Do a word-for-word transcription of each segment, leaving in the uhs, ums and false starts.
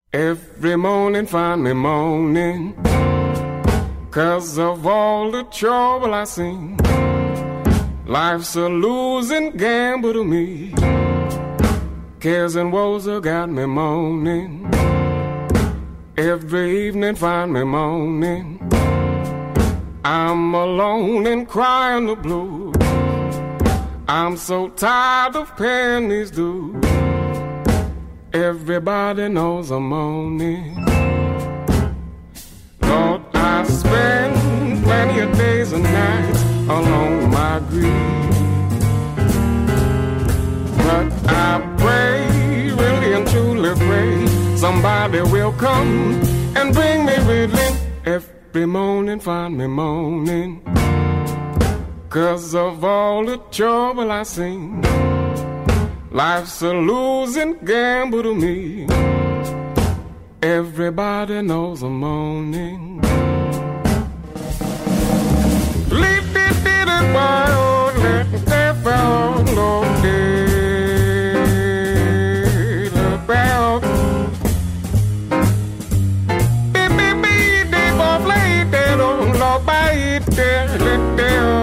Every morning find me moaning 'cause of all the trouble I seen. Life's a losing gamble to me. Cares and woes have got me moaning. Every evening find me moaning. I'm alone and crying the blues. I'm so tired of paying these dues. Everybody knows I'm moaning. Lord, I spend plenty of days and nights alone my grief. But I pray, really and truly pray, somebody will come and bring me relief. Every morning find me moaning 'cause of all the trouble I seen. Life's a losing gamble to me. Everybody knows I'm moaning. Leave it, did it, wild, let it fall, no day, the bell. Beep, beep, beep, they both lay, they don't know by it, they let them.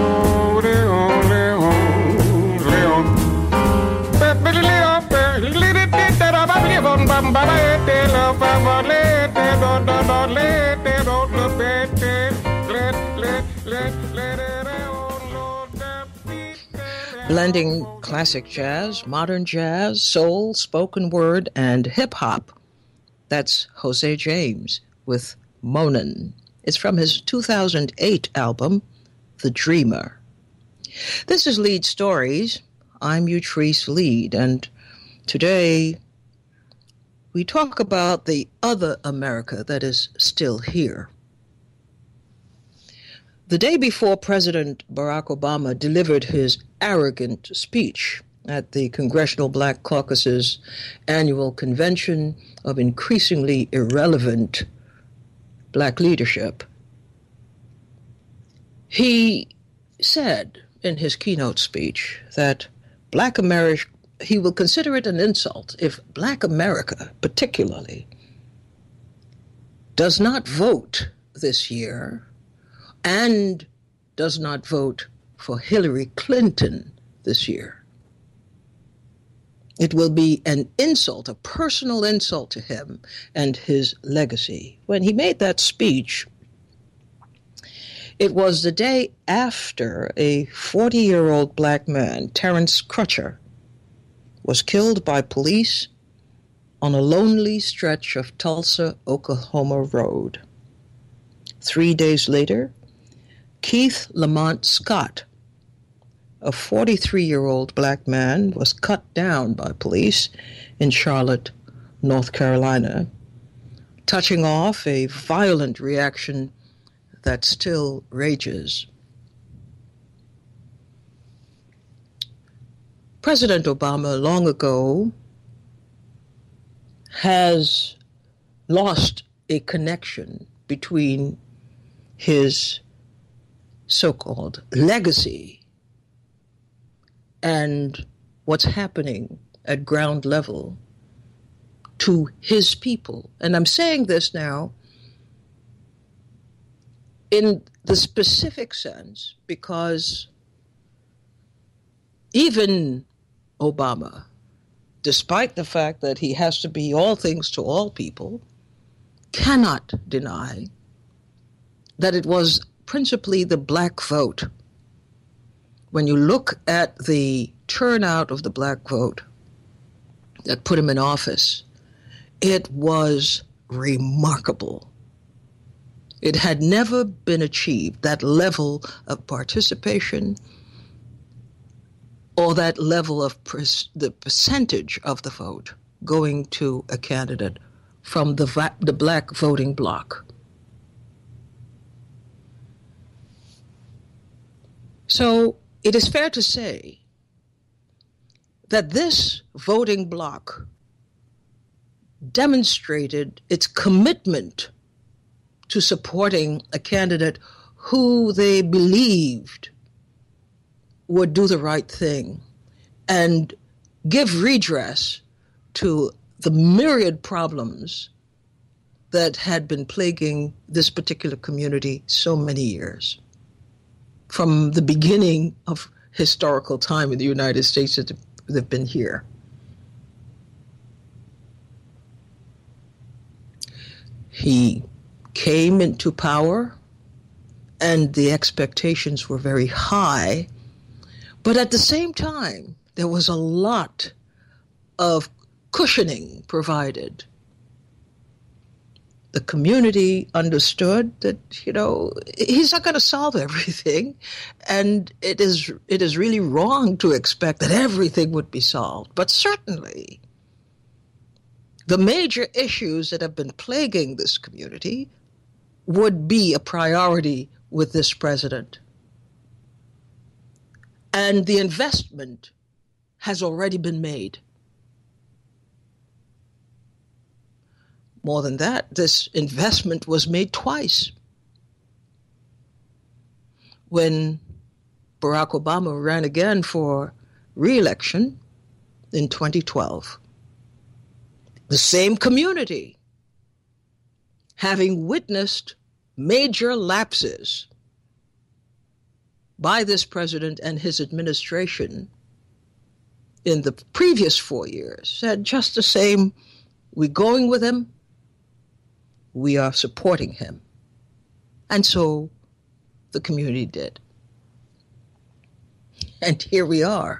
Blending classic jazz, modern jazz, soul, spoken word, and hip-hop. That's Jose James with Moanin'. It's from his two thousand eight album, The Dreamer. This is Lead Stories. I'm Utrice Lead, and today we talk about the other America that is still here. The day before President Barack Obama delivered his arrogant speech at the Congressional Black Caucus's annual convention of increasingly irrelevant black leadership, he said in his keynote speech that Black America, he will consider it an insult if Black America, particularly, does not vote this year and does not vote for Hillary Clinton this year. It will be an insult, a personal insult to him and his legacy. When he made that speech, it was the day after a forty-year-old black man, Terrence Crutcher, was killed by police on a lonely stretch of Tulsa, Oklahoma Road. Three days later, Keith Lamont Scott, a forty-three-year-old black man, was cut down by police in Charlotte, North Carolina, touching off a violent reaction that still rages. President Obama long ago has lost a connection between his so-called legacy and what's happening at ground level to his people. And I'm saying this now in the specific sense because even Obama, despite the fact that he has to be all things to all people, cannot deny that it was principally the black vote. When you look at the turnout of the black vote that put him in office, it was remarkable. It had never been achieved, that level of participation or that level of pers- the percentage of the vote going to a candidate from the, va- the black voting bloc. So it is fair to say that this voting bloc demonstrated its commitment to supporting a candidate who they believed would do the right thing and give redress to the myriad problems that had been plaguing this particular community so many years. From the beginning of historical time in the United States that they've been here. He came into power, and the expectations were very high, but at the same time, there was a lot of cushioning provided. The community understood that, you know, he's not going to solve everything, and it is it is really wrong to expect that everything would be solved. But certainly, the major issues that have been plaguing this community would be a priority with this president. And the investment has already been made. More than that, this investment was made twice. When Barack Obama ran again for re-election in twenty twelve, the same community, having witnessed major lapses by this president and his administration in the previous four years, said just the same, we're going with him, we are supporting him. And so the community did. And here we are.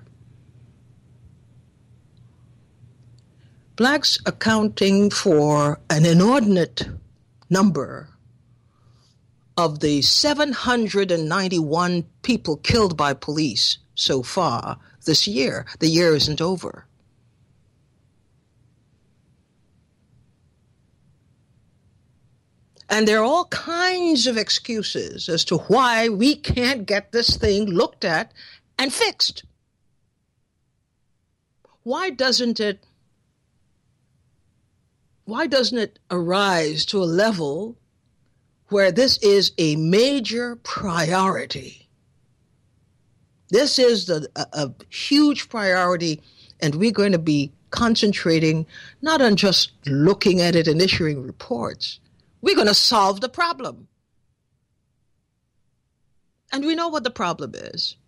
Blacks accounting for an inordinate number of the seven hundred ninety-one people killed by police so far this year. The year isn't over. And there are all kinds of excuses as to why we can't get this thing looked at and fixed. Why doesn't it, why doesn't it arise to a level where this is a major priority? This is the, a, a huge priority, and we're going to be concentrating not on just looking at it and issuing reports. We're going to solve the problem. And we know what the problem is.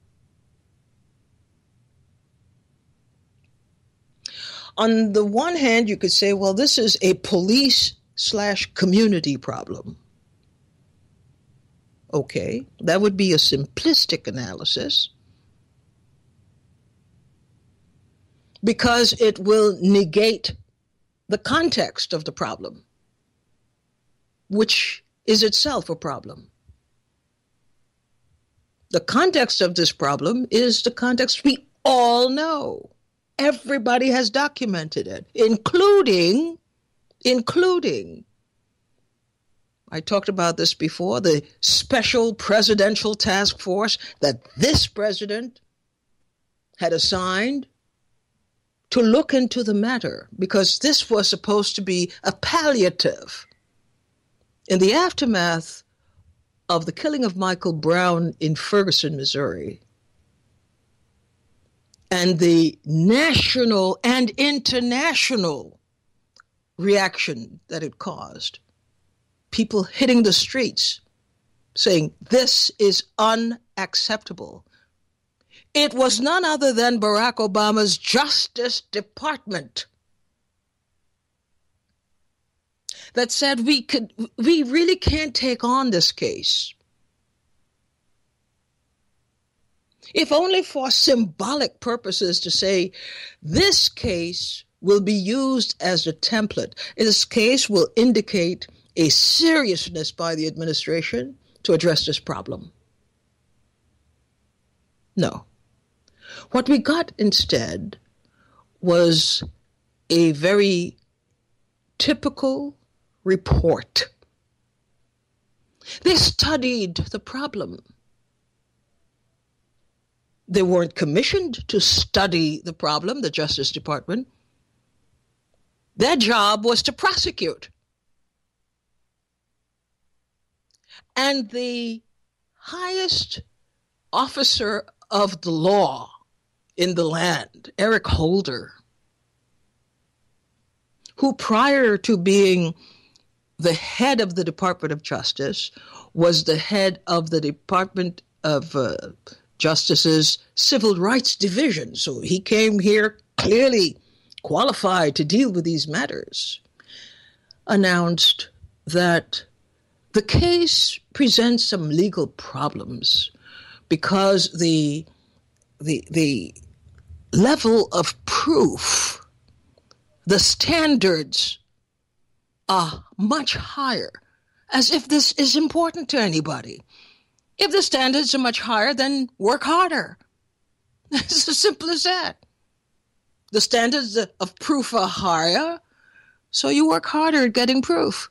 On the one hand, you could say, well, this is a police slash community problem. Okay, that would be a simplistic analysis because it will negate the context of the problem, which is itself a problem. The context of this problem is the context we all know. Everybody has documented it, including, including, I talked about this before, the special presidential task force that this president had assigned to look into the matter, because this was supposed to be a palliative. In the aftermath of the killing of Michael Brown in Ferguson, Missouri, and the national and international reaction that it caused, people hitting the streets saying, this is unacceptable. It was none other than Barack Obama's Justice Department that said we could, we really can't take on this case. If only for symbolic purposes to say, this case will be used as a template. This case will indicate a seriousness by the administration to address this problem. No. What we got instead was a very typical report. They studied the problem. They weren't commissioned to study the problem, the Justice Department. Their job was to prosecute. And the highest officer of the law in the land, Eric Holder, who prior to being the head of the Department of Justice was the head of the Department of uh, Justice's Civil Rights Division. So he came here clearly qualified to deal with these matters, announced that the case presents some legal problems because the the the level of proof, the standards are much higher, as if this is important to anybody. If the standards are much higher, then work harder. It's as simple as that. The standards of proof are higher, so you work harder at getting proof.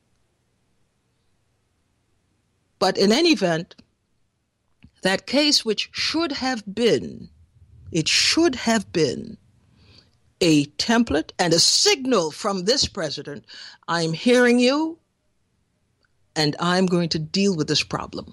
But in any event, that case which should have been, it should have been a template and a signal from this president, I'm hearing you, and I'm going to deal with this problem.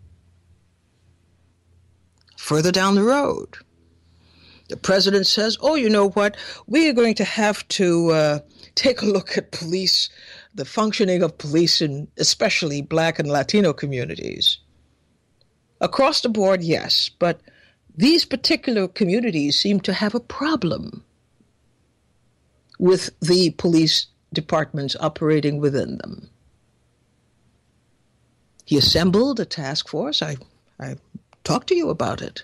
Further down the road, the president says, oh, you know what, we are going to have to uh, take a look at police, the functioning of police in especially Black and Latino communities. Across the board, yes, but these particular communities seem to have a problem with the police departments operating within them. He assembled a task force. I, I talked to you about it.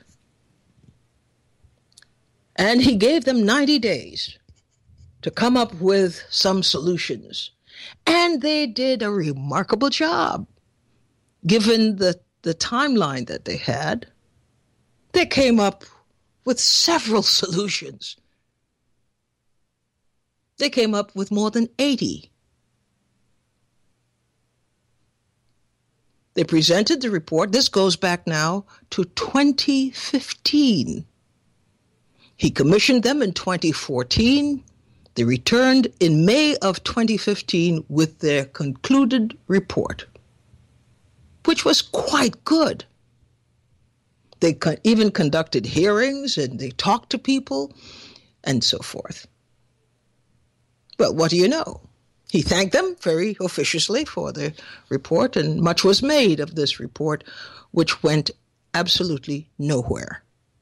And he gave them ninety days to come up with some solutions. And they did a remarkable job. Given the, the timeline that they had, they came up with several solutions. They came up with more than eighty. They presented the report. This goes back now to twenty fifteen. He commissioned them in twenty fourteen. They returned in May of twenty fifteen with their concluded report, which was quite good. They co- even conducted hearings and they talked to people and so forth. But what do you know? He thanked them very officiously for the report, and much was made of this report, which went absolutely nowhere.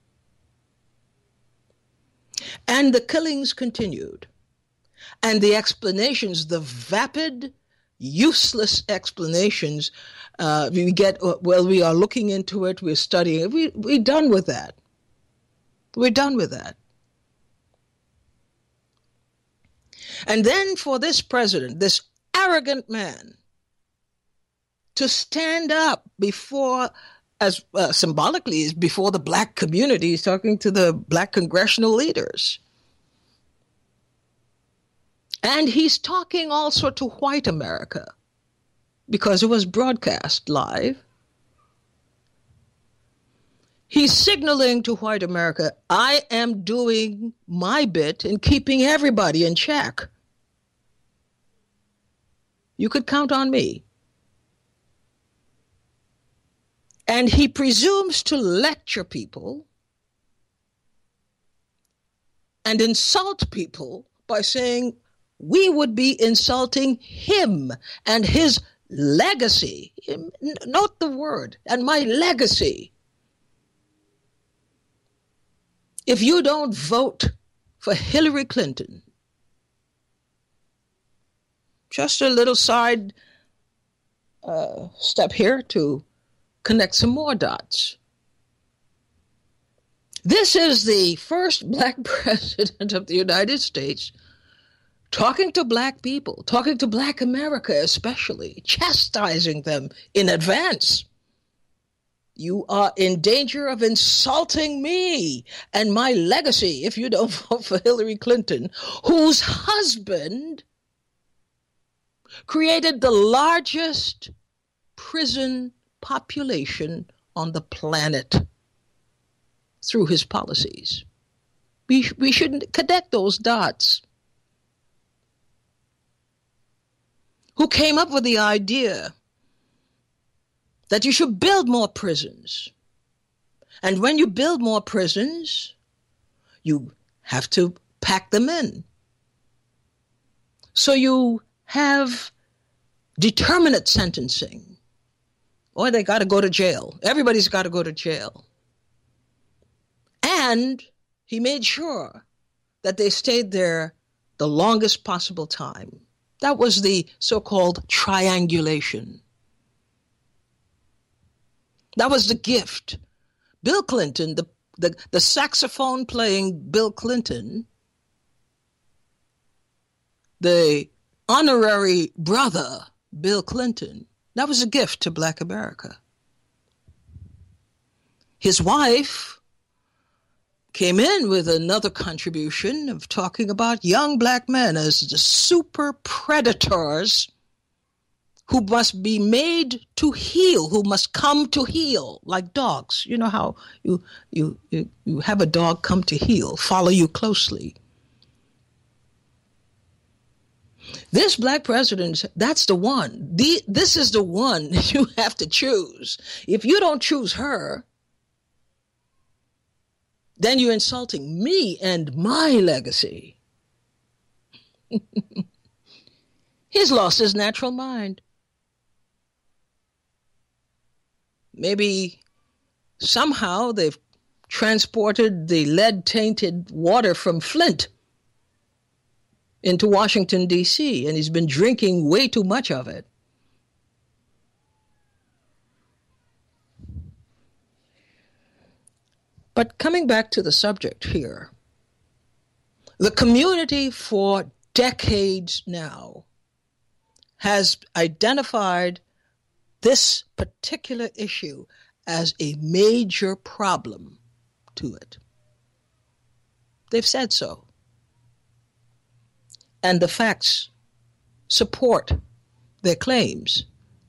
And the killings continued. And the explanations, the vapid, useless explanations, uh, we get, well, we are looking into it, we're studying it. We, we're done with that. We're done with that. And then for this president, this arrogant man, to stand up before, as uh, symbolically, is before the Black community, he's talking to the Black congressional leaders. And he's talking also to white America, because it was broadcast live. He's signaling to white America, I am doing my bit in keeping everybody in check. You could count on me. And he presumes to lecture people and insult people by saying we would be insulting him and his legacy. Note the word, and my legacy. If you don't vote for Hillary Clinton, just a little side uh, step here to connect some more dots. This is the first Black president of the United States talking to Black people, talking to Black America especially, chastising them in advance. You are in danger of insulting me and my legacy if you don't vote for Hillary Clinton, whose husband created the largest prison population on the planet through his policies. We, we shouldn't connect those dots. Who came up with the idea that you should build more prisons. And when you build more prisons, you have to pack them in. So you have determinate sentencing. Or they got to go to jail. Everybody's got to go to jail. And he made sure that they stayed there the longest possible time. That was the so-called triangulation. That was the gift. Bill Clinton, the, the, the saxophone playing Bill Clinton, the honorary brother, Bill Clinton, that was a gift to Black America. His wife came in with another contribution of talking about young Black men as the super predators who must be made to heal, who must come to heal, like dogs. You know how you you you, you have a dog come to heal, follow you closely. This Black president, that's the one. The, this is the one you have to choose. If you don't choose her, then you're insulting me and my legacy. He's lost his natural mind. Maybe somehow they've transported the lead-tainted water from Flint into Washington, D C, and he's been drinking way too much of it. But coming back to the subject here, the community for decades now has identified this particular issue as a major problem to it. They've said so. And the facts support their claims.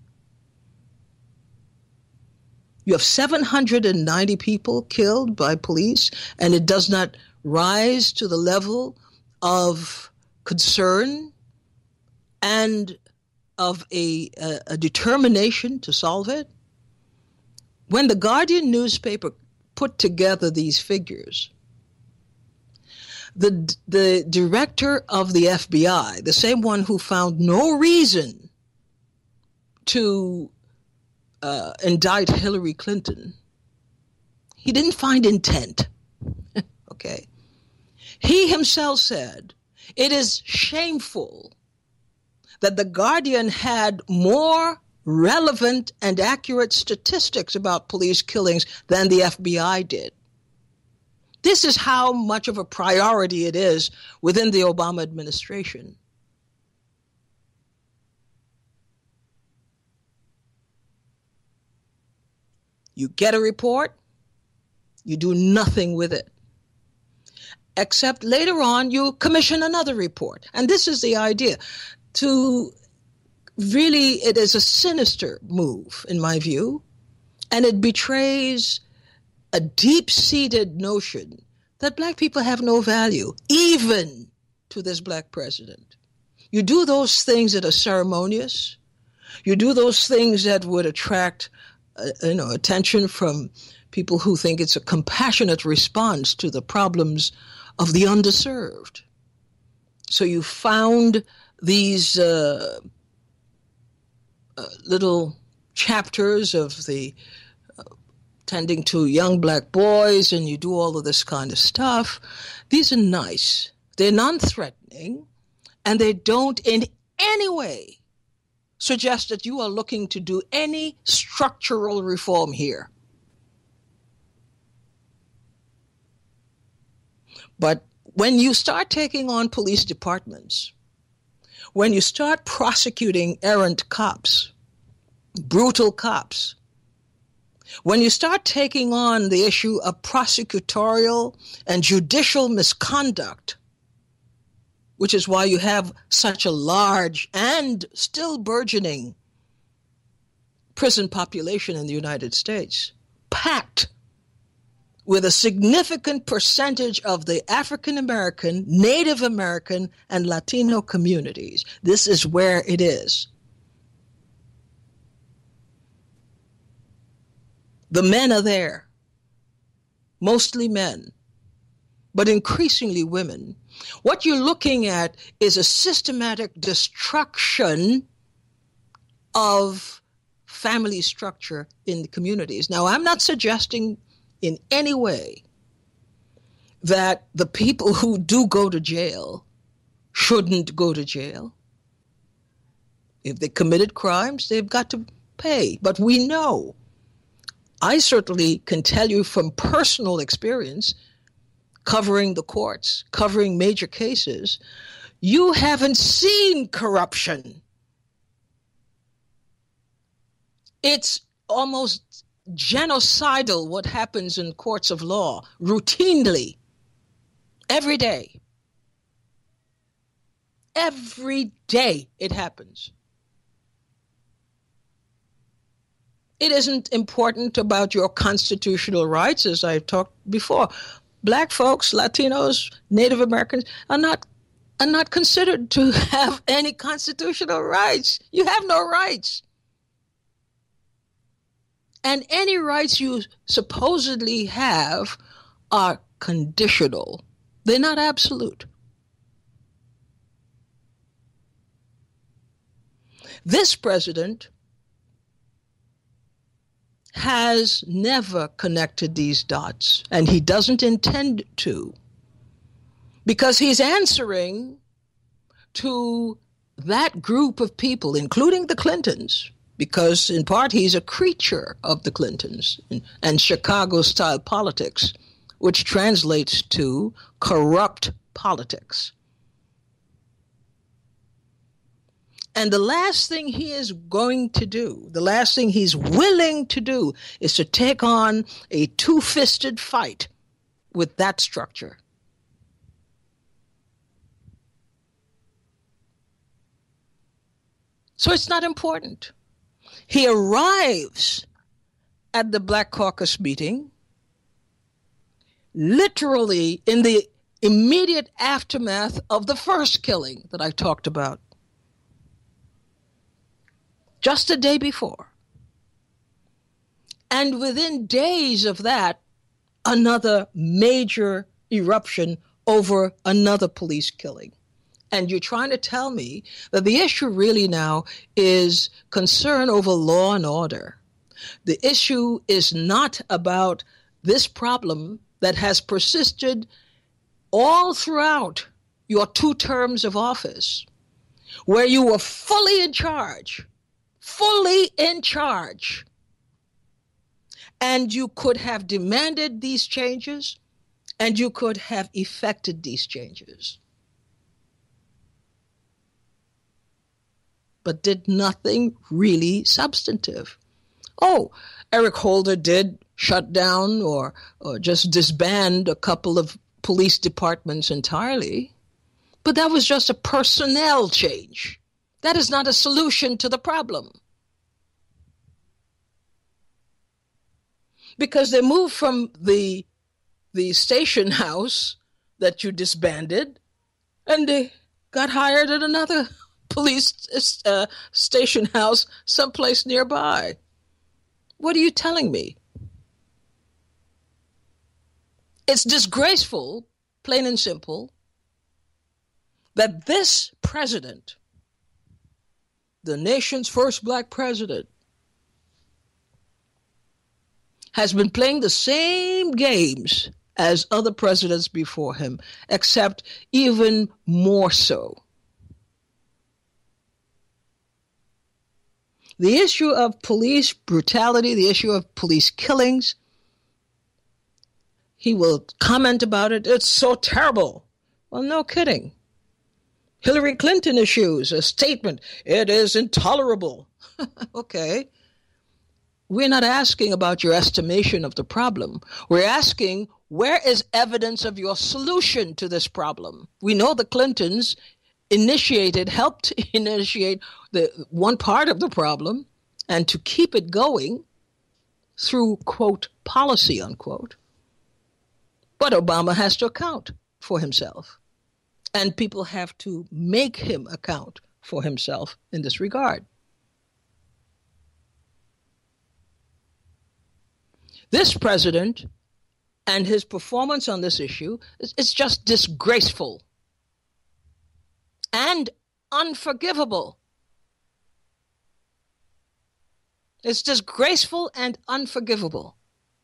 You have seven hundred ninety people killed by police, and it does not rise to the level of concern and of a, a, a determination to solve it. When the Guardian newspaper put together these figures, the the director of the F B I, the same one who found no reason to uh, indict Hillary Clinton, he didn't find intent. Okay. He himself said, it is shameful that the Guardian had more relevant and accurate statistics about police killings than the F B I did. This is how much of a priority it is within the Obama administration. You get a report, you do nothing with it. Except later on, you commission another report. And this is the idea. To really, it is a sinister move, in my view, and it betrays a deep-seated notion that Black people have no value, even to this Black president. You do those things that are ceremonious. You do those things that would attract, uh, you know, attention from people who think it's a compassionate response to the problems of the underserved. So you found these uh, uh, little chapters of the tending to young Black boys, and you do all of this kind of stuff. These are nice. They're non-threatening, and they don't in any way suggest that you are looking to do any structural reform here. But when you start taking on police departments, when you start prosecuting errant cops, brutal cops, when you start taking on the issue of prosecutorial and judicial misconduct, which is why you have such a large and still burgeoning prison population in the United States, packed with a significant percentage of the African American, Native American, and Latino communities. This is where it is. The men are there, mostly men, but increasingly women, What you're looking at is a systematic destruction of family structure in the communities. Now, I'm not suggesting in any way that the people who do go to jail shouldn't go to jail. If they committed crimes, they've got to pay. But we know, I certainly can tell you from personal experience, covering the courts, covering major cases, you haven't seen corruption. It's almost genocidal what happens in courts of law routinely, every day. Every day it happens. It isn't important about your constitutional rights, as I've talked before. Black folks, Latinos, Native Americans are not are not considered to have any constitutional rights. You have no rights. And any rights you supposedly have are conditional. They're not absolute. This president has never connected these dots, and he doesn't intend to, because he's answering to that group of people, including the Clintons, because in part he's a creature of the Clintons and, and Chicago-style politics, which translates to corrupt politics. And the last thing he is going to do, the last thing he's willing to do, is to take on a two-fisted fight with that structure. So it's not important. He arrives at the Black Caucus meeting literally in the immediate aftermath of the first killing that I talked about. Just a day before. And within days of that, another major eruption over another police killing. And you're trying to tell me that the issue really now is concern over law and order. The issue is not about this problem that has persisted all throughout your two terms of office, where you were fully in charge. Fully in charge. And you could have demanded these changes, and you could have effected these changes. But did nothing really substantive. Oh, Eric Holder did shut down or, or just disband a couple of police departments entirely, but that was just a personnel change. That is not a solution to the problem. Because they moved from the, the station house that you disbanded, and they got hired at another police uh, station house someplace nearby. What are you telling me? It's disgraceful, plain and simple, that this president, the nation's first black president, has been playing the same games as other presidents before him, except even more so. The issue of police brutality, the issue of police killings, he will comment about it. It's so terrible. Well, no kidding. Hillary Clinton issues a statement. It is intolerable. Okay. We're not asking about your estimation of the problem. We're asking, where is evidence of your solution to this problem? We know the Clintons initiated, helped initiate the one part of the problem, and to keep it going through, quote, policy, unquote. But Obama has to account for himself, and people have to make him account for himself in this regard. This president and his performance on this issue is, is just disgraceful, and unforgivable. It's disgraceful and unforgivable.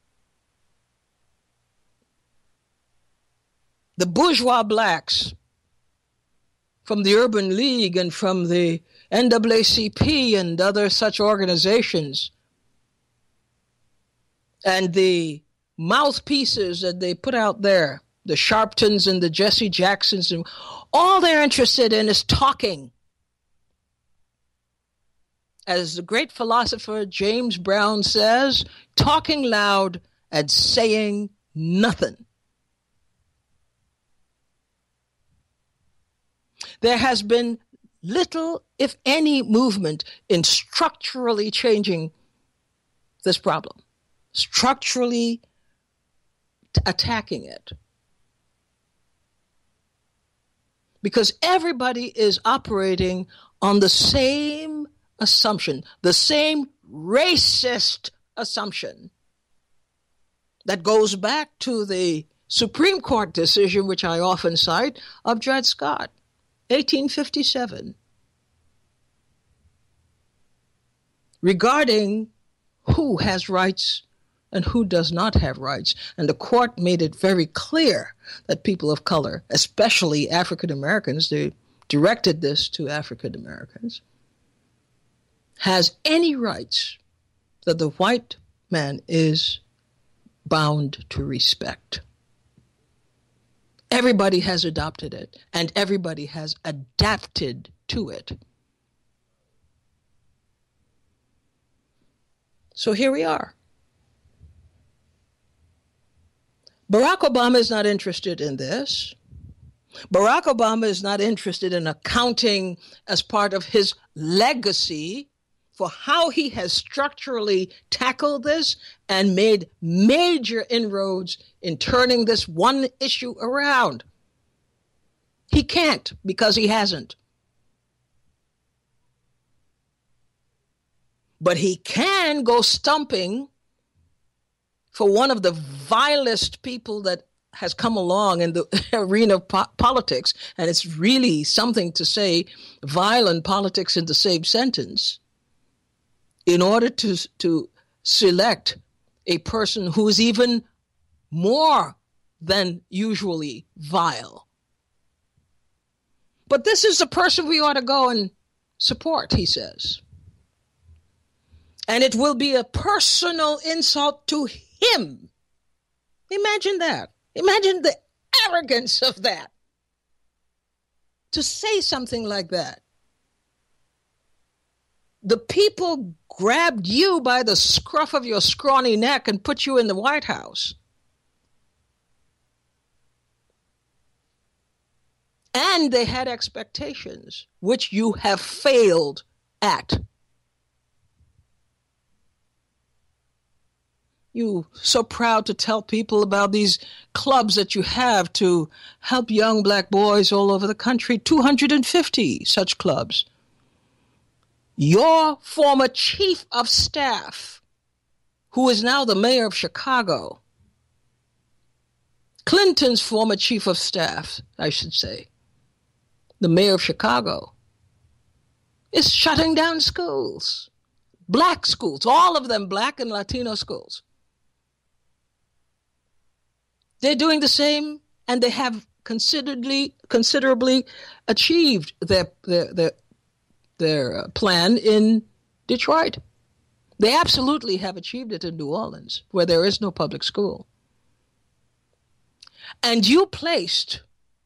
The bourgeois blacks from the Urban League and from the N double A C P and other such organizations, and the mouthpieces that they put out there, the Sharptons and the Jesse Jacksons, and all they're interested in is talking. As the great philosopher James Brown says, talking loud and saying nothing. There has been little, if any, movement in structurally changing this problem, structurally t- attacking it. Because everybody is operating on the same assumption, the same racist assumption that goes back to the Supreme Court decision, which I often cite, of Dred Scott, eighteen fifty-seven, regarding who has rights and who does not have rights. And the court made it very clear that people of color, especially African Americans, they directed this to African Americans, has any rights that the white man is bound to respect. Everybody has adopted it, and everybody has adapted to it. So here we are. Barack Obama is not interested in this. Barack Obama is not interested in accounting as part of his legacy for how he has structurally tackled this and made major inroads in turning this one issue around. He can't, because he hasn't. But he can go stumping for one of the vilest people that has come along in the arena of po- politics, and it's really something to say violent politics in the same sentence, in order to, to select a person who is even more than usually vile. But this is the person we ought to go and support, he says. And it will be a personal insult to him. Imagine that. Imagine the arrogance of that. To say something like that. The people grabbed you by the scruff of your scrawny neck and put you in the White House. And they had expectations, which you have failed at. You so proud to tell people about these clubs that you have to help young black boys all over the country, two hundred fifty such clubs. Your former chief of staff, who is now the mayor of Chicago, Clinton's former chief of staff, I should say, the mayor of Chicago, is shutting down schools, black schools, all of them black and Latino schools. They're doing the same, and they have considerably, considerably achieved their their their, their plan in Detroit. They absolutely have achieved it in New Orleans, where there is no public school. And you placed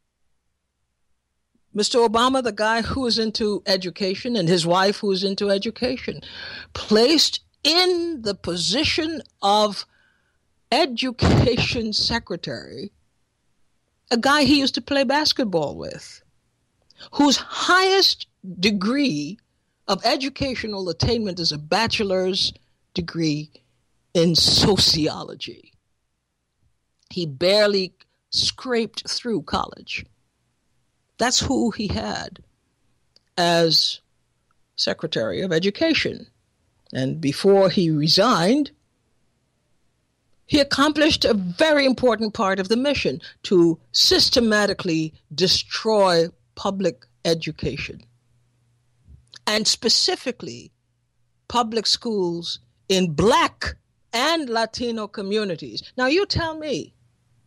Mister Obama, the guy who is into education, and his wife who is into education, placed in the position of education secretary a guy he used to play basketball with, whose highest degree of educational attainment is a bachelor's degree in sociology. He barely scraped through college. That's who he had as Secretary of Education. And before he resigned, he accomplished a very important part of the mission, to systematically destroy public education, and specifically public schools in Black and Latino communities. Now you tell me,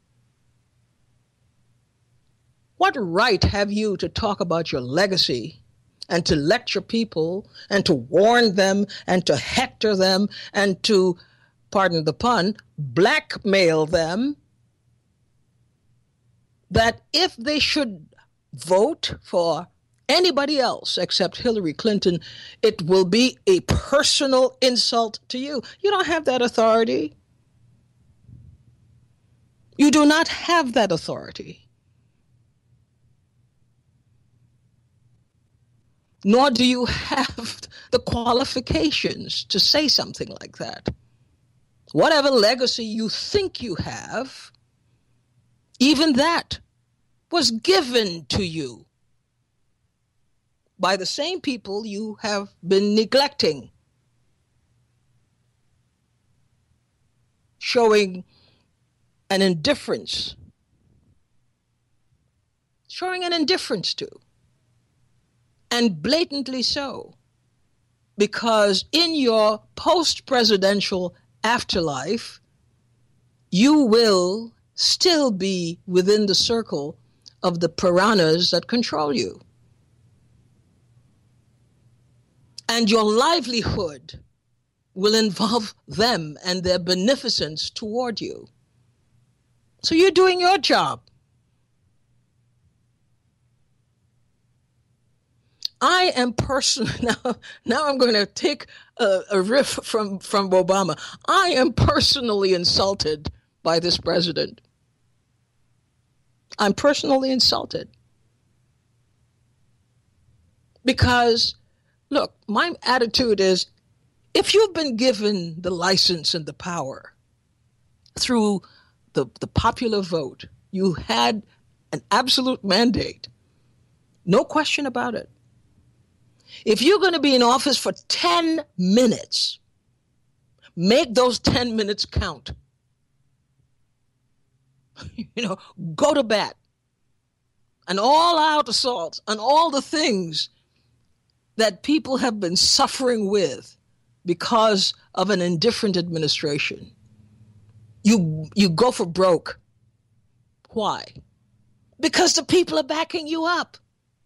what right have you to talk about your legacy and to lecture people and to warn them and to hector them and to, pardon the pun, blackmail them that if they should vote for anybody else except Hillary Clinton, it will be a personal insult to you? You don't have that authority. You do not have that authority. Nor do you have the qualifications to say something like that. Whatever legacy you think you have, even that was given to you by the same people you have been neglecting, showing an indifference, showing an indifference to. And blatantly so, because in your post-presidential afterlife, you will still be within the circle of the piranhas that control you. And your livelihood will involve them and their beneficence toward you. So you're doing your job. I am personally, now, now I'm going to take a, a riff from, from Obama. I am personally insulted by this president. I'm personally insulted. Because, look, my attitude is, if you've been given the license and the power through the, the popular vote, you had an absolute mandate, no question about it. If you're going to be in office for ten minutes, make those ten minutes count. You know, go to bat. An all-out assault on all the things that people have been suffering with because of an indifferent administration. You, you go for broke. Why? Because the people are backing you up.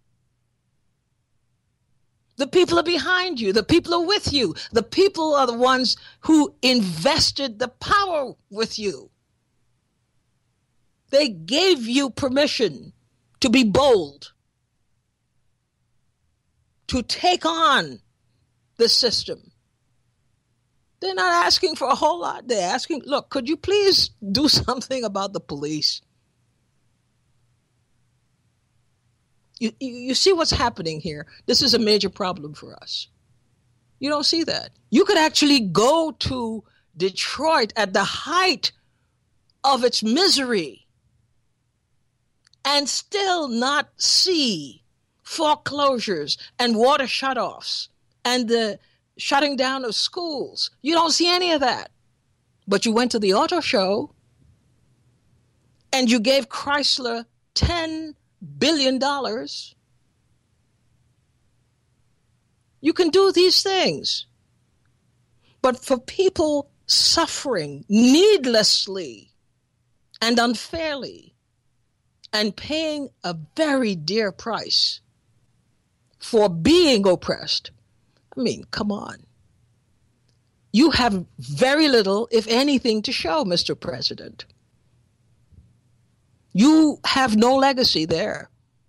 The people are behind you. The people are with you. The people are the ones who invested the power with you. They gave you permission to be bold, to take on the system. They're not asking for a whole lot. They're asking, look, could you please do something about the police? You, you, you see what's happening here. This is a major problem for us. You don't see that. You could actually go to Detroit at the height of its misery and still not see foreclosures and water shutoffs and the shutting down of schools. You don't see any of that. But you went to the auto show and you gave Chrysler ten billion dollars. You can do these things. But for people suffering needlessly and unfairly and paying a very dear price for being oppressed, I mean, come on. You have very little, if anything, to show, Mister President. You have no legacy there.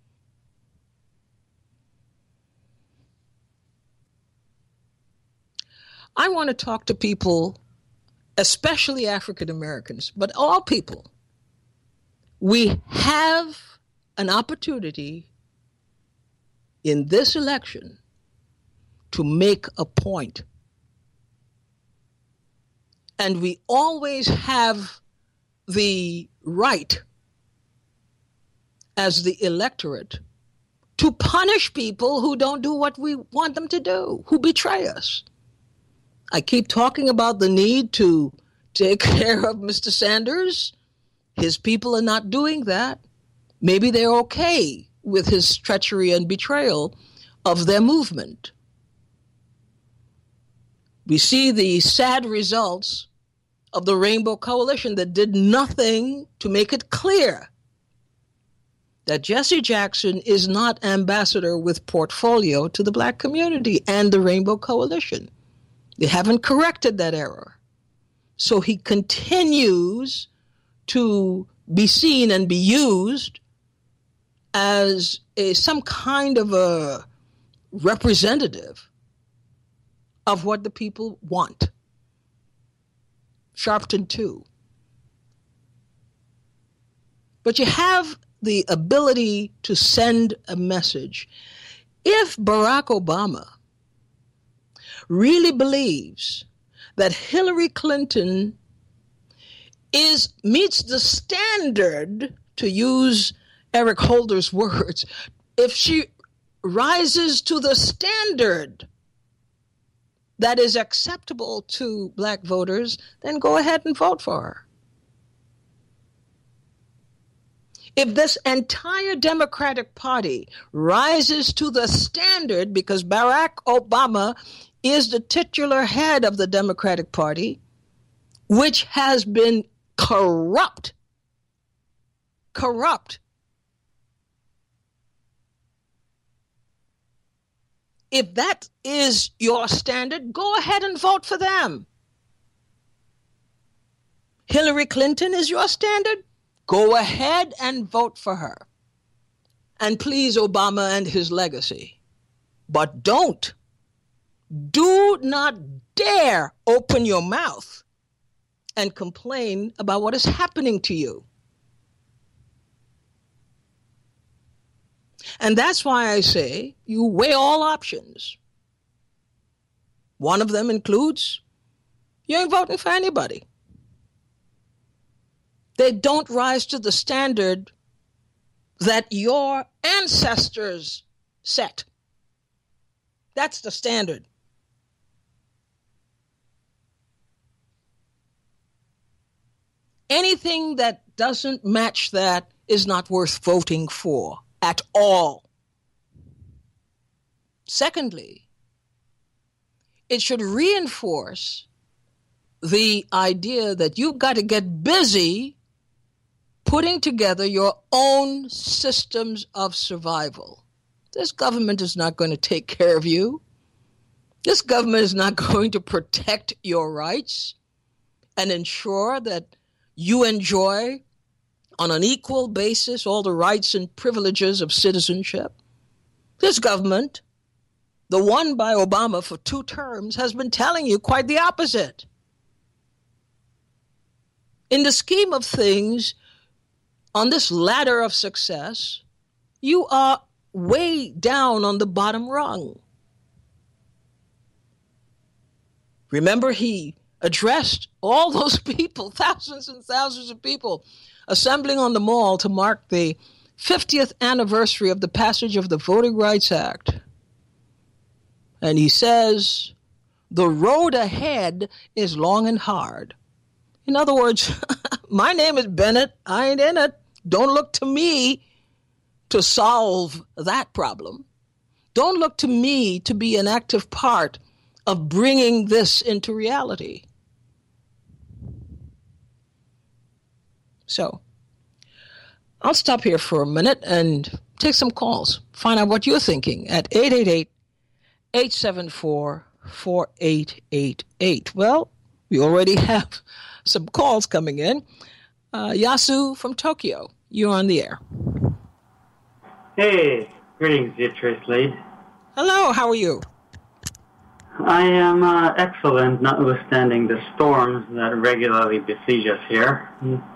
I want to talk to people, especially African Americans, but all people. We have an opportunity in this election to make a point. And we always have the right as the electorate to punish people who don't do what we want them to do, who betray us. I keep talking about the need to take care of Mister Sanders. His people are not doing that. Maybe they're okay with his treachery and betrayal of their movement. We see the sad results of the Rainbow Coalition that did nothing to make it clear that Jesse Jackson is not ambassador with portfolio to the black community and the Rainbow Coalition. They haven't corrected that error. So he continues to be seen and be used as a, some kind of a representative of what the people want. Sharpton too. But you have the ability to send a message. If Barack Obama really believes that Hillary Clinton is meets the standard, to use Eric Holder's words, if she rises to the standard that is acceptable to black voters, then go ahead and vote for her. If this entire Democratic Party rises to the standard, because Barack Obama is the titular head of the Democratic Party, which has been corrupt, corrupt. If that is your standard, go ahead and vote for them. Hillary Clinton is your standard? Go ahead and vote for her. And please Obama and his legacy. But don't, do not dare open your mouth and complain about what is happening to you. And that's why I say you weigh all options. One of them includes you ain't voting for anybody. They don't rise to the standard that your ancestors set. That's the standard. Anything that doesn't match that is not worth voting for at all. Secondly, it should reinforce the idea that you've got to get busy putting together your own systems of survival. This government is not going to take care of you. This government is not going to protect your rights and ensure that you enjoy on an equal basis all the rights and privileges of citizenship. This government, the one by Obama for two terms, has been telling you quite the opposite. In the scheme of things, on this ladder of success, you are way down on the bottom rung. Remember, he addressed all those people, thousands and thousands of people, assembling on the Mall to mark the fiftieth anniversary of the passage of the Voting Rights Act. And he says, the road ahead is long and hard. In other words, my name is Bennett. I ain't in it. Don't look to me to solve that problem. Don't look to me to be an active part of bringing this into reality. So I'll stop here for a minute and take some calls. Find out what you're thinking at eight eight eight, eight seven four, four eight eight eight. Well, we already have some calls coming in. Uh, Yasu from Tokyo, you're on the air. Hey, greetings, Beatrice Slade. Hello, how are you? I am uh, excellent, notwithstanding the storms that regularly besiege us here.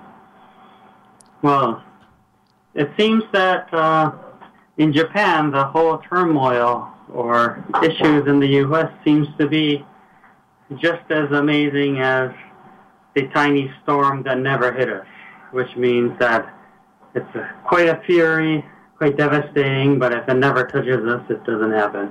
Well, it seems that uh, in Japan, the whole turmoil or issues in the U S seems to be just as amazing as the tiny storm that never hit us, which means that it's a, quite a fury, quite devastating, but if it never touches us, it doesn't happen.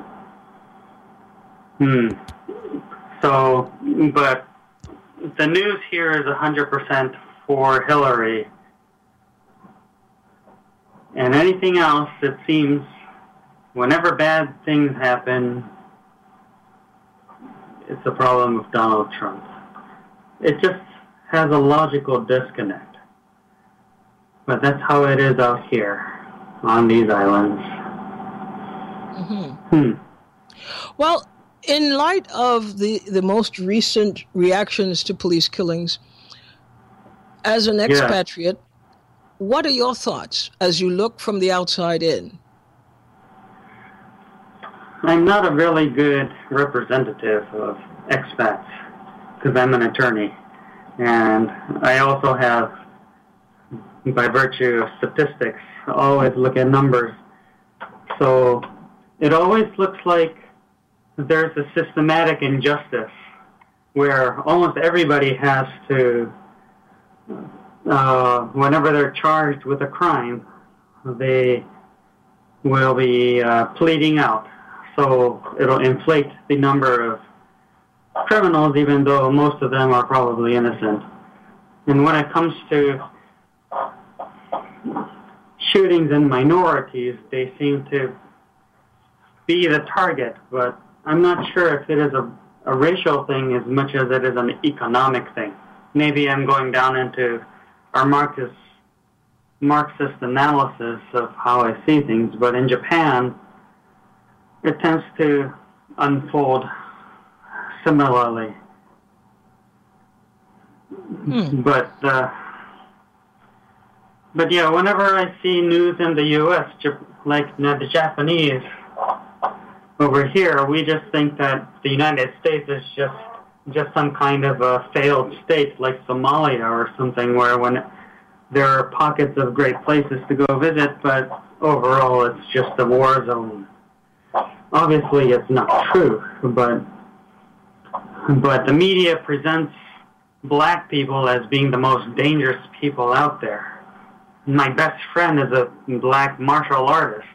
Hmm. So, but the news here is one hundred percent for Hillary. And anything else, it seems, whenever bad things happen, it's a problem with Donald Trump. It just has a logical disconnect. But that's how it is out here on these islands. Mm-hmm. Hmm. Well, in light of the, the most recent reactions to police killings, as an expatriate, yeah. what are your thoughts as you look from the outside in? I'm not a really good representative of expats because I'm an attorney. And I also have, by virtue of statistics, always look at numbers. So it always looks like there's a systematic injustice where almost everybody has to, uh, whenever they're charged with a crime, they will be uh, pleading out. So it'll inflate the number of criminals, even though most of them are probably innocent. And when it comes to shootings in minorities, they seem to be the target, but I'm not sure if it is a, a racial thing as much as it is an economic thing. Maybe I'm going down into our Marxist, Marxist analysis of how I see things, but in Japan, it tends to unfold similarly. Hmm. But, uh, but yeah, whenever I see news in the U S, like you know, the Japanese, over here, we just think that the United States is just just some kind of a failed state like Somalia or something, where when there are pockets of great places to go visit, but overall it's just a war zone. Obviously, it's not true, but but the media presents black people as being the most dangerous people out there. My best friend is a black martial artist.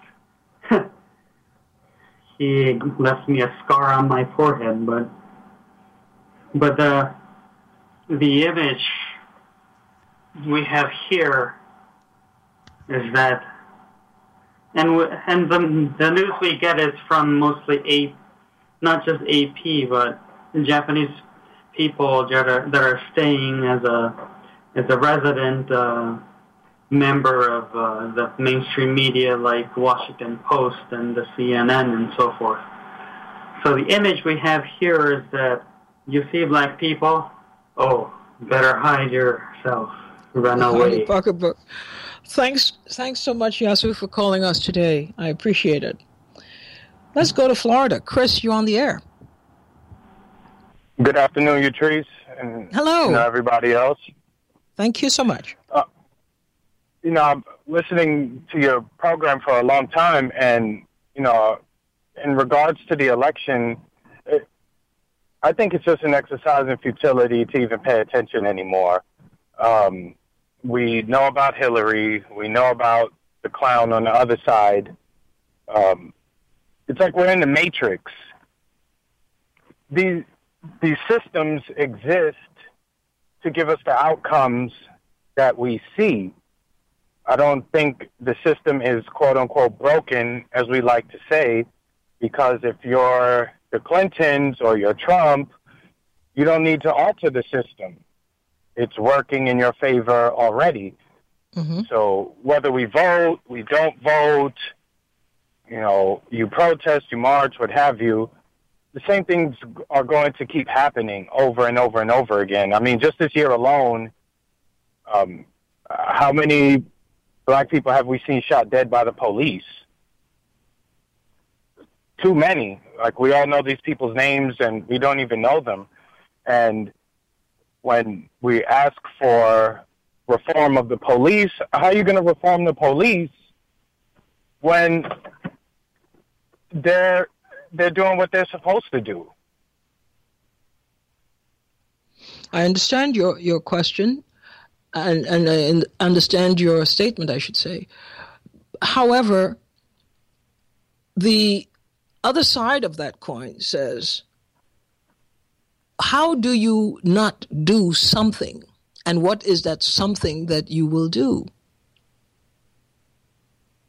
He left me a scar on my forehead, but but the the image we have here is that, and and the the news we get is from mostly A, not just A P, but Japanese people that are that are staying as a as a resident uh, member of uh, the mainstream media like Washington Post and the C N N and so forth. So the image we have here is that you see black people, oh, better hide yourself, run away. Pocketbook. Thanks, thanks so much, Yasu, for calling us today. I appreciate it. Let's go to Florida. Chris, you're on the air. Good afternoon, Utrice, and hello, you know, everybody else. Thank you so much. Uh, you know, I'm listening to your program for a long time, and, you know, in regards to the election, it, I think it's just an exercise in futility to even pay attention anymore. Um, we know about Hillary. We know about the clown on the other side. Um, it's like we're in the Matrix. These, these systems exist to give us the outcomes that we see. I don't think the system is quote-unquote broken, as we like to say, because if you're the Clintons or you're Trump, you don't need to alter the system. It's working in your favor already. Mm-hmm. So whether we vote, we don't vote, you know, you protest, you march, what have you, the same things are going to keep happening over and over and over again. I mean, just this year alone, um, how many black people have we seen shot dead by the police? Too many. Like, we all know these people's names and we don't even know them. And when we ask for reform of the police, how are you going to reform the police when they're they're doing what they're supposed to do? I understand your, your question, and, and I understand your statement, I should say. However, the other side of that coin says, how do you not do something? And what is that something that you will do?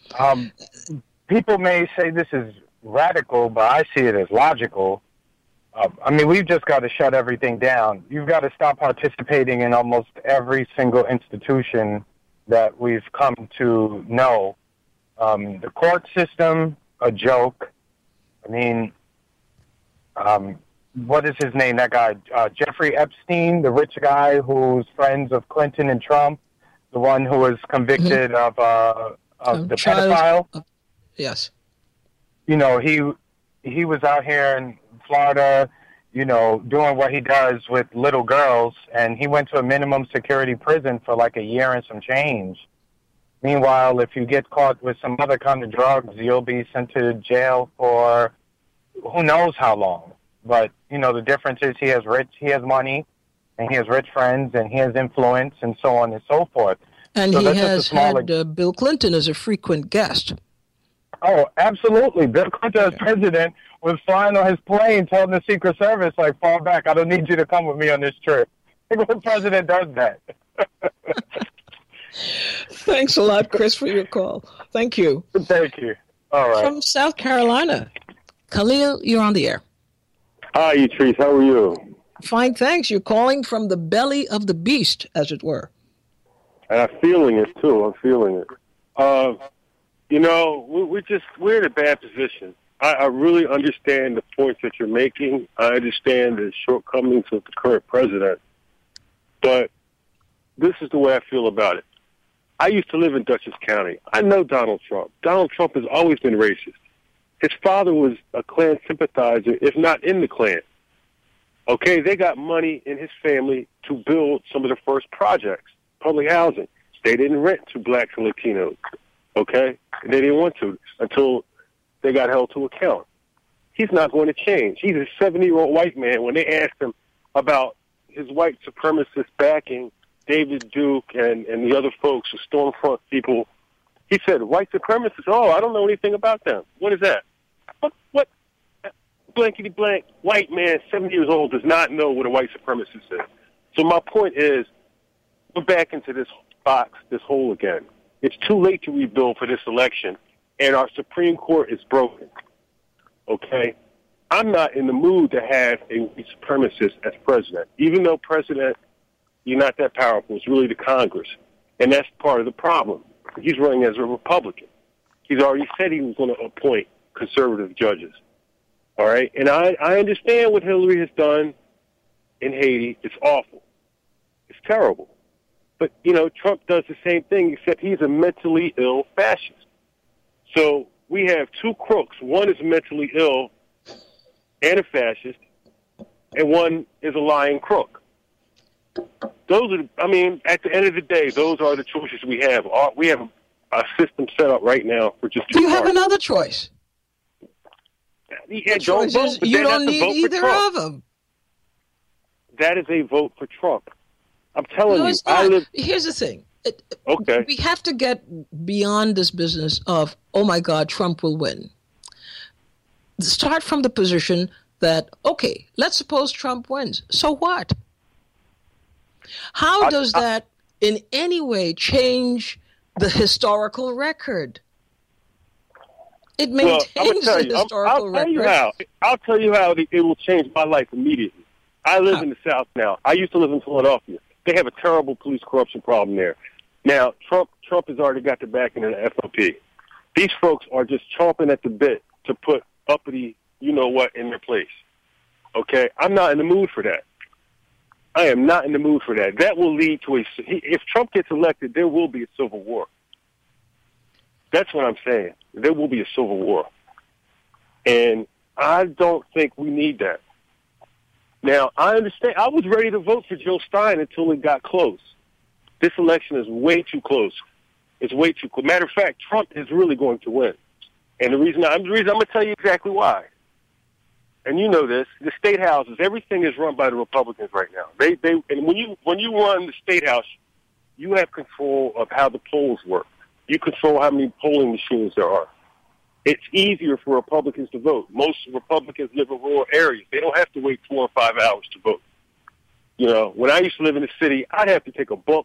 Um, people may say this is radical, but I see it as logical. Uh, I mean, we've just got to shut everything down. You've got to stop participating in almost every single institution that we've come to know. Um, the court system, a joke. I mean, um, what is his name? That guy, uh, Jeffrey Epstein, the rich guy who's friends of Clinton and Trump, the one who was convicted mm-hmm. of uh, of um, the child, pedophile. Uh, yes. You know, he he was out here in Florida, you know, doing what he does with little girls, and he went to a minimum security prison for like a year and some change. Meanwhile, if you get caught with some other kind of drugs, you'll be sent to jail for who knows how long. But, you know, the difference is he has rich, he has money, and he has rich friends, and he has influence, and so on and so forth. And so he has had uh, Bill Clinton as a frequent guest. Oh, absolutely. Bill Clinton as president was flying on his plane telling the Secret Service, like, fall back, I don't need you to come with me on this trip. The president does that. Thanks a lot, Chris, for your call. Thank you. Thank you. All right. From South Carolina, Khalil, you're on the air. Hi, Yatrice. How are you? Fine, thanks. You're calling from the belly of the beast, as it were. And I'm feeling it, too. I'm feeling it. Uh, you know, we, we're just, we're in a bad position. I, I really understand the points that you're making. I understand the shortcomings of the current president. But this is the way I feel about it. I used to live in Dutchess County. I know Donald Trump. Donald Trump has always been racist. His father was a Klan sympathizer, if not in the Klan. Okay, they got money in his family to build some of the first projects, public housing. They didn't rent to blacks and Latinos, okay? They didn't want to until they got held to account. He's not going to change. He's a seventy-year-old white man. When they asked him about his white supremacist backing David Duke and, and the other folks, the Stormfront people, he said, white supremacists, oh, I don't know anything about them. What is that? What, what blankety blank white man, seventy years old, does not know what a white supremacist is. So my point is, we're back into this box, this hole again. It's too late to rebuild for this election, and our Supreme Court is broken. Okay? I'm not in the mood to have a white supremacist as president, even though president, you're not that powerful. It's really the Congress. And that's part of the problem. He's running as a Republican. He's already said he was going to appoint conservative judges. All right? And I, I understand what Hillary has done in Haiti. It's awful. It's terrible. But, you know, Trump does the same thing, except he's a mentally ill fascist. So we have two crooks. One is mentally ill and a fascist, and one is a lying crook. Those are, I mean, at the end of the day, those are the choices we have. We have a system set up right now for just two Do you have parties. another choice? Yeah, the don't choice vote, is but you then don't have to need vote either for Trump. of them. That is a vote for Trump. I'm telling No, you, it's not. I live. Here's the thing. It, Okay. We have to get beyond this business of, oh my God, Trump will win. Start from the position that, okay, let's suppose Trump wins. So what? How I- does I- that in any way change the historical record? It Well, maintains I'm gonna tell the you. I'm- historical I'll tell record. you how. I'll tell you how it, it will change my life immediately. I live How? in the South now. I used to live in Philadelphia. They have a terrible police corruption problem there. Now, Trump Trump has already got the backing of the F O P. These folks are just chomping at the bit to put uppity, you know what, in their place. Okay? I'm not in the mood for that. I am not in the mood for that. That will lead to a, if Trump gets elected, there will be a civil war. That's what I'm saying. There will be a civil war. And I don't think we need that. Now, I understand. I was ready to vote for Joe Stein until it got close. This election is way too close. It's way too close. Matter of fact, Trump is really going to win. And the reason, I'm, the reason I'm going to tell you exactly why. And you know this, the state houses, everything is run by the Republicans right now. They, they, and when you, when you run the state house, you have control of how the polls work. You control how many polling machines there are. It's easier for Republicans to vote. Most Republicans live in rural areas. They don't have to wait four or five hours to vote. You know, when I used to live in the city, I'd have to take a bump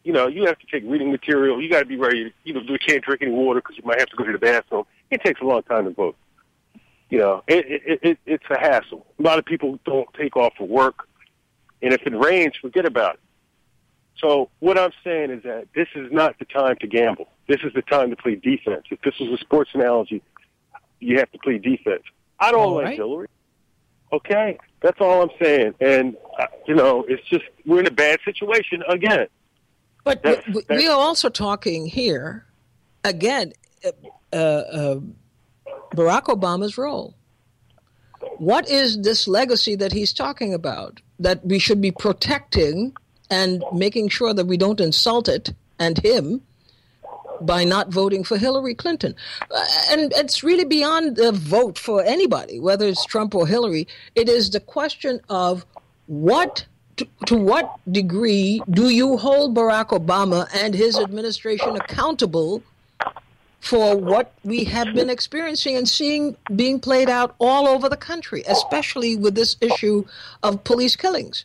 You know, you have to take reading material. You got to be ready. You know, you can't drink any water because you might have to go to the bathroom. It takes a long time to vote. You know, it, it, it, it's a hassle. A lot of people don't take off for work, and if it rains, forget about it. So what I'm saying is that this is not the time to gamble. This is the time to play defense. If this was a sports analogy, you have to play defense. I don't all like right. Hillary. Okay, that's all I'm saying. And, uh, you know, it's just we're in a bad situation again. But That's- we, that's- we are also talking here, again, uh, uh, Barack Obama's role. What is this legacy that he's talking about that we should be protecting and making sure that we don't insult it and him by not voting for Hillary Clinton? Uh, and it's really beyond the vote for anybody, whether it's Trump or Hillary. It is the question of what, to, to what degree do you hold Barack Obama and his administration accountable for what we have been experiencing and seeing being played out all over the country, especially with this issue of police killings?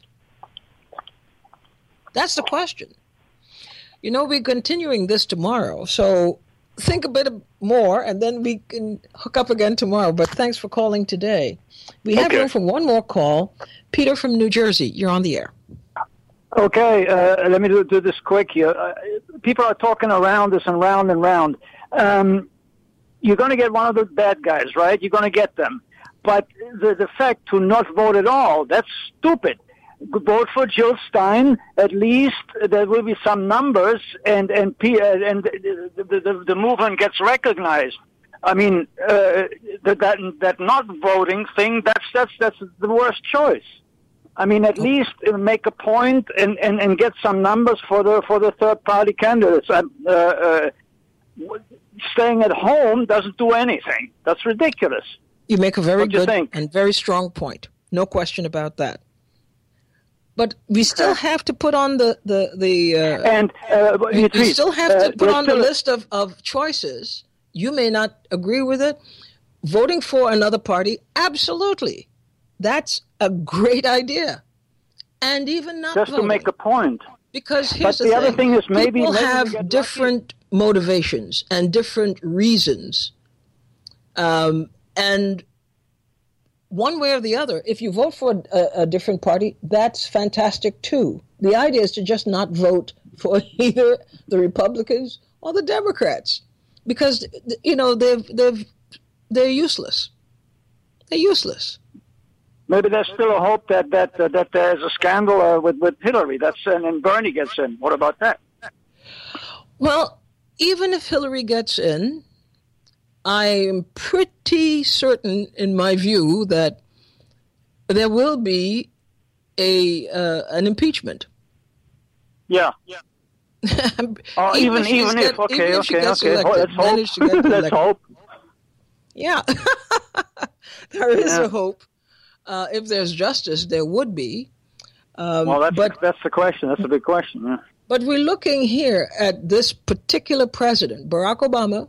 That's the question. You know, we're continuing this tomorrow, so think a bit more, and then we can hook up again tomorrow. But thanks for calling today. We have Okay. room for one more call. Peter from New Jersey, you're on the air. Okay, uh, let me do, do this quick here. Uh, people are talking around this and round and round. Um, you're going to get one of the bad guys, right? You're going to get them. But the, the fact to not vote at all, that's stupid. Vote for Jill Stein. At least there will be some numbers, and and P, uh, and the, the the movement gets recognized. I mean, uh, that that that not voting thing, that's that's that's the worst choice. I mean, at least make a point and, and, and get some numbers for the for the third party candidates. Uh, uh, staying at home doesn't do anything. That's ridiculous. You make a very What do you good think? and very strong point. No question about that. But we still have to put on the the the. Uh, And uh, we, we Beatrice, still have uh, to put there's on the still a- list of, of choices. You may not agree with it. Voting for another party, absolutely. That's a great idea. And even not just to voting. make a point. Because here's But the, the other thing is maybe- people maybe we have get different motivations and different reasons. Um, and one way or the other, if you vote for a, a different party, that's fantastic too. The idea is to just not vote for either the Republicans or the Democrats, because you know they've they've they're useless. They're useless. Maybe there's still a hope that that uh, that there's a scandal uh, with with Hillary. That's and then Bernie gets in. What about that? Well, even if Hillary gets in, I am pretty certain, in my view, that there will be a uh, an impeachment. Yeah. Oh, even if she's even if get- okay even if she okay gets okay. Oh, elected, let's hope. manage to get let's elected. hope. Yeah, there is Yeah. a hope. Uh, if there's justice, there would be. Um, Well, that's but that's the question. That's a big question. Yeah. But we're looking here at this particular president, Barack Obama,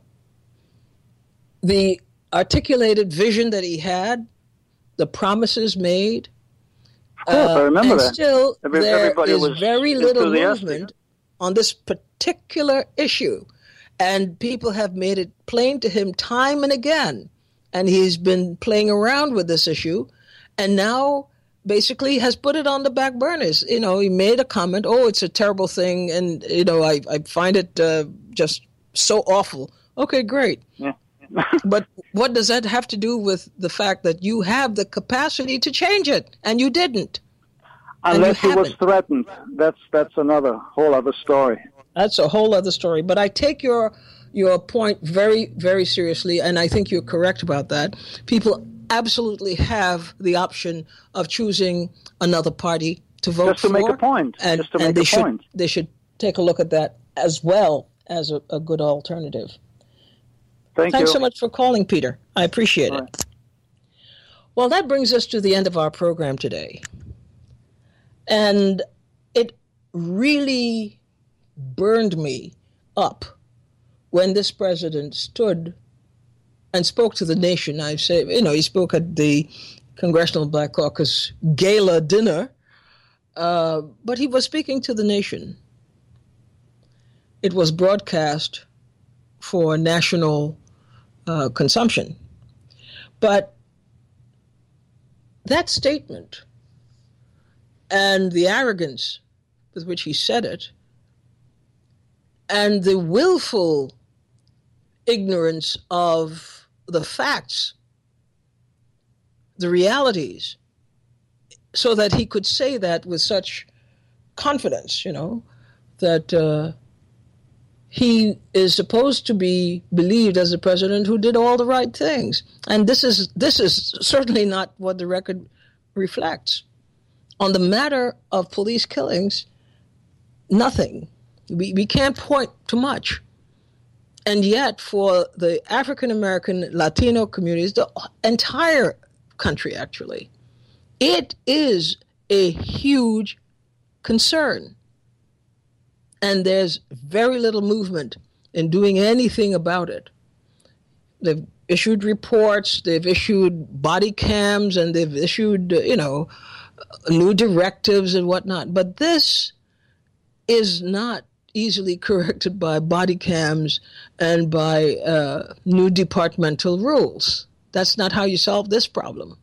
the articulated vision that he had, the promises made. Of course, I remember and that. still, Every- there everybody is was very little enthusiastic. movement on this particular issue. And people have made it plain to him time and again. And he's been playing around with this issue. And now basically has put it on the back burners. You know, he made a comment, oh, it's a terrible thing. And, you know, I, I find it uh, just so awful. Okay, great. Yeah. But what does that have to do with the fact that you have the capacity to change it, and you didn't? And you Unless he was haven't. threatened, that's that's another whole other story. That's a whole other story. But I take your your point very, very seriously, and I think you're correct about that. People absolutely have the option of choosing another party to vote Just to for. make a point. And, Just to and make they a should, point. They should take a look at that as well as a, a good alternative. Thank Thanks you. so much for calling, Peter. I appreciate All it. right. Well, that brings us to the end of our program today. And it really burned me up when this president stood and spoke to the nation. I say, you know, he spoke at the Congressional Black Caucus gala dinner, uh, but he was speaking to the nation. it was broadcast for national uh, consumption. But that statement and the arrogance with which he said it and the willful ignorance of the facts, the realities, so that he could say that with such confidence, you know, that uh, he is supposed to be believed as a president who did all the right things. And this is this is certainly not what the record reflects. On the matter of police killings, nothing. We, we can't point to much. And yet, for the African-American Latino communities, the entire country, actually, it is a huge concern. And there's very little movement in doing anything about it. They've issued reports, they've issued body cams, and they've issued, you know, new directives and whatnot. But this is not easily corrected by body cams and by uh, new departmental rules. That's not how you solve this problem.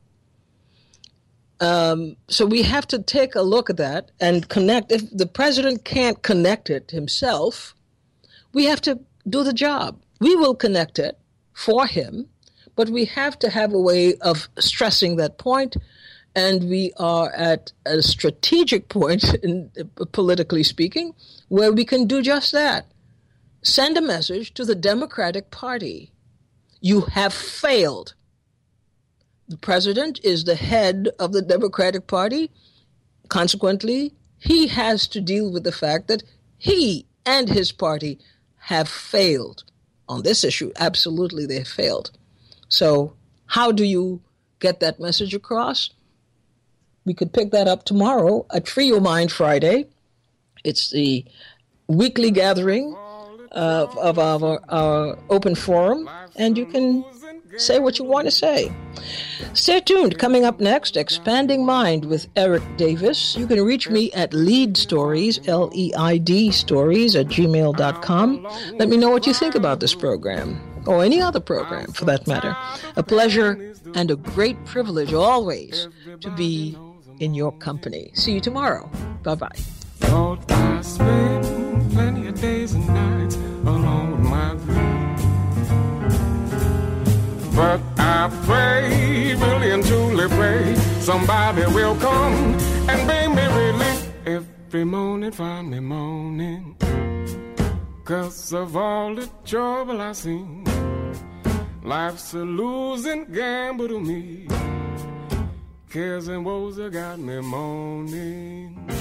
Um, so we have to take a look at that and connect. If the president can't connect it himself, we have to do the job. We will connect it for him, but we have to have a way of stressing that point. And we are at a strategic point, in, uh, politically speaking, where we can do just that. Send a message to the Democratic Party. You have failed. The president is the head of the Democratic Party. Consequently, he has to deal with the fact that he and his party have failed. On this issue, absolutely they have failed. So how do you get that message across? We could pick that up tomorrow at Free Your Mind Friday. It's the weekly gathering uh, of our, our open forum, and you can say what you want to say. Stay tuned. Coming up next, Expanding Mind with Eric Davis. You can reach me at lead stories, L E I D stories, at gmail dot com. Let me know what you think about this program, or any other program for that matter. A pleasure and a great privilege always to be in your company. See you tomorrow. Bye-bye. Thought I spent plenty of days and nights alone with my grief. But I pray, really and truly pray, somebody will come and bring me relief. Every morning find me moaning 'cause of all the trouble I seen. Life's a losing gamble to me. Cares and woes have got me moaning.